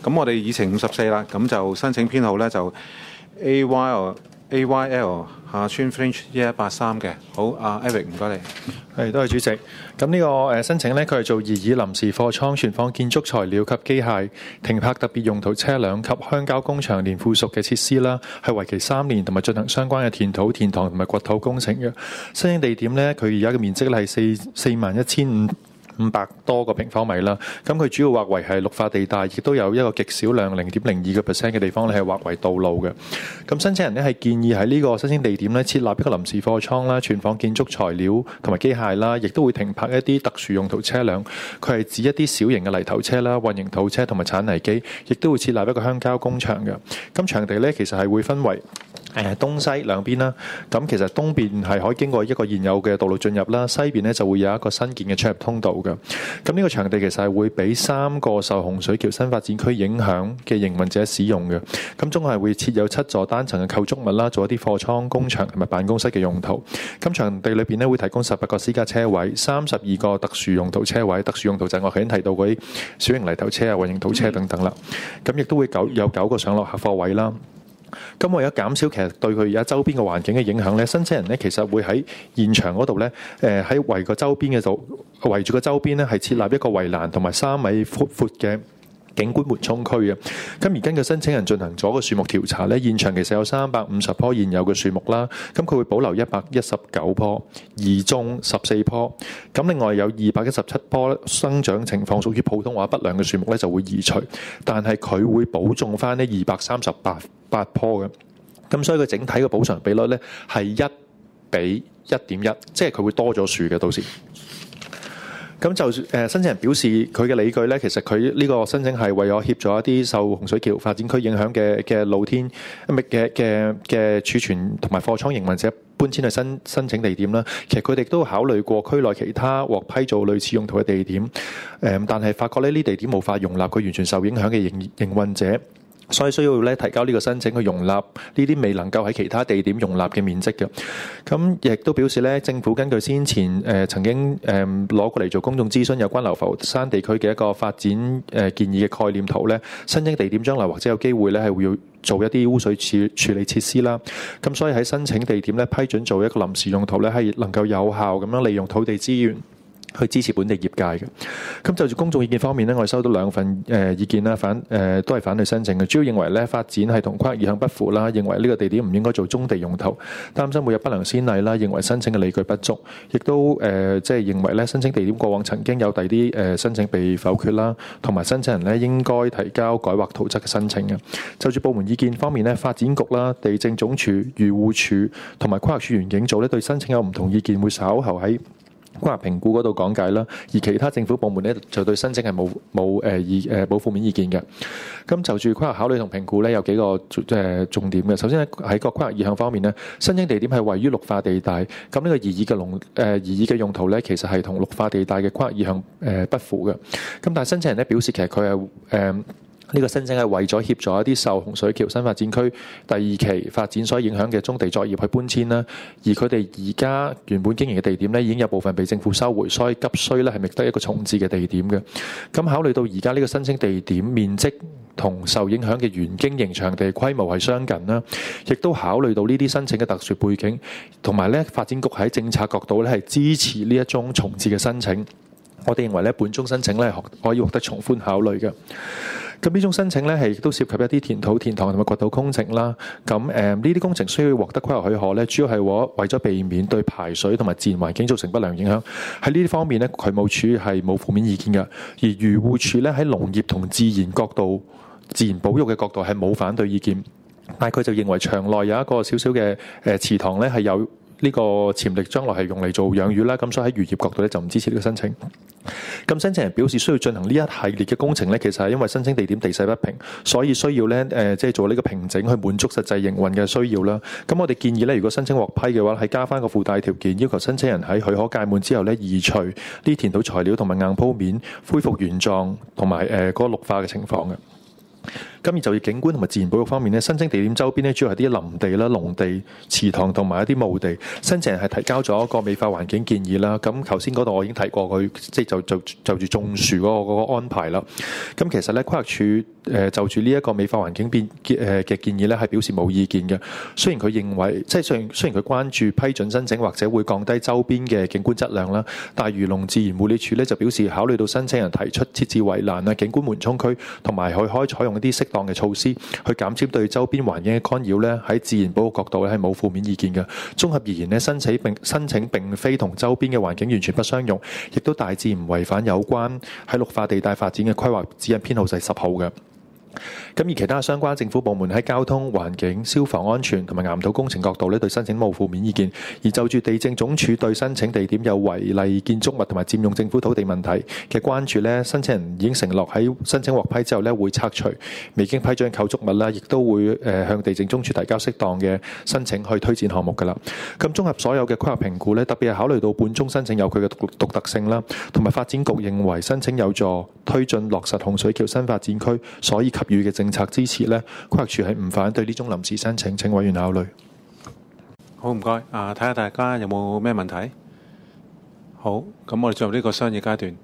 咁我哋議程54啦，咁就申請編號咧就 AYL 下村 Fringe 1183嘅。好，阿 Eric 唔該你。 多謝主席。咁呢個申請呢，佢係做擬議臨時貨倉存放建築材料及機械、停泊特別用途車輛及鄉郊工場連附屬嘅設施啦，係為期3年，同埋進行相關嘅填土、填塘同埋掘土工程嘅。申請地點呢，佢而家嘅面積咧係41500多個平方米啦，咁佢主要劃為係綠化地帶，亦都有一個極少量0.02%嘅地方咧係劃為道路嘅。咁申請人咧係建議喺呢個申請地點咧設立一個臨時貨倉啦，存放建築材料同埋機械啦，亦都會停泊一啲特殊用途車輛。佢係指一啲小型嘅泥頭車啦、混凝土車同埋鏟泥機，亦都會設立一個鄉郊工場嘅。咁場地咧其實係會分為東西兩邊啦，咁其實東邊係可以經過一個現有嘅道路進入啦，西邊咧就會有一個新建嘅出入通道嘅。咁呢個場地其實係會俾3個受洪水橋新發展區影響嘅營運者使用嘅。咁總共係會設有7座單層嘅構築物啦，做一啲貨倉、工場同埋辦公室嘅用途。咁場地裏邊咧會提供18個私家車位、32個特殊用途車位。特殊用途就係我頭先提到嗰啲小型泥頭車啊、混凝土車等等啦。咁亦都會有9個上落客貨位啦。咁為咗減少其實對佢而家周邊嘅環境嘅影響咧，申請人咧其實會喺現場嗰度咧，喺圍個周邊嘅度圍住個周邊咧係設立一個圍欄同埋3米闊嘅景觀緩衝區嘅。咁而根據申請人進行咗個樹木調查咧，現場其實有350棵現有嘅樹木啦，咁佢會保留119棵，移種14棵。咁另外有217棵生長情況屬於普通話不良嘅樹木咧就會移除，但係佢會保種翻呢238棵嘅。咁所以佢整體嘅補償比率咧係1:1.1，即係佢會多咗樹嘅到時。咁就申請人表示佢嘅理據咧，其實佢呢個申請係為咗協助一啲受洪水橋發展區影響嘅露天嘅儲存同埋貨倉營運者搬遷去申請地點啦。其實佢哋都考慮過區內其他獲批做類似用途嘅地點，但係發覺呢地點無法容納佢完全受影響嘅營運者。所以需要咧提交呢個申請去容納呢啲未能夠喺其他地點容納嘅面積嘅。咁亦都表示咧，政府根據先前曾經攞過嚟做公眾諮詢有關流浮山地區嘅一個發展建議嘅概念圖咧，申請地點將來或者有機會咧係會要做一啲污水處理設施啦。咁所以喺申請地點咧批准做一個臨時用途咧，係能夠有效咁樣利用土地資源去支持本地業界嘅。咁就住公眾意見方面咧，我哋收到2份意見啦，都係反對申請嘅。主要認為咧發展係同規劃意向不符啦，認為呢個地點唔應該做棕地用途，擔心會有不良先例啦，認為申請嘅理據不足，亦都即係認為咧申請地點過往曾經有第啲申請被否決啦，同埋申請人咧應該提交改劃圖則嘅申請嘅。就住部門意見方面咧，發展局啦、地政總署、漁護署同埋規劃署園境組咧對申請有唔同意見，會稍後喺規劃評估嗰度講解啦，而其他政府部門咧就對申請係冇負面意見嘅。咁就住規劃考慮同評估咧有幾個重點嘅。首先喺個規劃意向方面咧，申請地點係位於綠化地帶，咁呢個擬議嘅用途咧其實係同綠化地帶嘅規劃意向不符嘅。咁但係申請人咧表示其實佢係呢個申請係為咗協助一啲受洪水橋新發展區第2期發展所影響嘅棕地作業去搬遷啦，而佢哋而家原本經營嘅地點咧已經有部分被政府收回，所以急需咧係覓得一個重置嘅地點嘅。咁考慮到而家呢個申請地點面積同受影響嘅原經營場地規模係相近啦，亦都考慮到呢啲申請嘅特殊背景，同埋咧發展局喺政策角度咧係支持呢一宗重置嘅申請。我哋認為咧本宗申請咧可以獲得從寬考慮嘅。咁呢種申請咧係都涉及一啲填土、填塘同埋掘土工程啦。咁呢啲工程需要獲得規劃許可咧，主要係為咗避免對排水同埋自然環境造成不良影響。喺呢啲方面咧，渠務署係冇負面意見嘅。而漁護署咧喺農業同自然角度、自然保育嘅角度係冇反對意見，但係佢就認為場內有一個少少嘅池塘咧係有呢個潛力，將來係用嚟做養魚啦。咁所以喺漁業角度咧就唔支持呢個申請。咁申請人表示需要進行呢一系列嘅工程咧，其實係因為申請地點地勢不平，所以需要咧即係做呢個平整去滿足實際營運嘅需要啦。咁我哋建議咧，如果申請獲批嘅話，係加翻個附帶條件，要求申請人喺許可屆滿之後咧，移除呢填土材料同埋硬鋪面，恢復原狀同埋嗰個綠化嘅情況嘅。 咁而就業景觀同埋自然保育方面咧，申請地點周邊咧主要係啲林地啦、農地、池塘同埋一啲墓地。申請人係提交咗一個美化環境建議啦。咁頭先嗰度我已經提過佢，即係就住種樹嗰個安排啦。咁其實咧，規劃署就住呢一個美化環境嘅建議咧，係表示冇意見嘅。雖然佢認為，即係雖然佢關注批准申請或者會降低周邊嘅景觀質量啦，但係漁農自然護理署咧就表示，考慮到申請人提出設置圍欄啊、景觀緩衝區，同埋佢可以採用一啲適當嘅措施去減少對周邊環境嘅干擾咧，喺自然保護角度咧係冇負面意見嘅。綜合而言咧，申請並非同周邊嘅環境完全不相容，亦都大致唔違反有關喺綠化地帶發展嘅規劃指引編號第10號嘅。咁而其他相關政府部門喺交通、環境、消防安全同埋岩土工程角度咧，對申請冇負面意見。而就住地政總署對申請地點有違例建築物同埋佔用政府土地問題嘅關注咧，申請人已經承諾喺申請獲批之後咧，會拆除未經批准嘅構築物啦，亦都會向地政總署提交適當嘅申請去推展項目㗎啦。咁綜合所有嘅規劃評估咧，特別係考慮到本宗申請有佢嘅獨特性啦，同埋發展局認為申請有助推進落實洪水橋新發展區，所以給予嘅政策支持咧，規劃署係唔反對呢種臨時申請，請委員考慮。 好，唔該。睇下大家有冇咩問題？好，咁我哋進入呢個商議階段。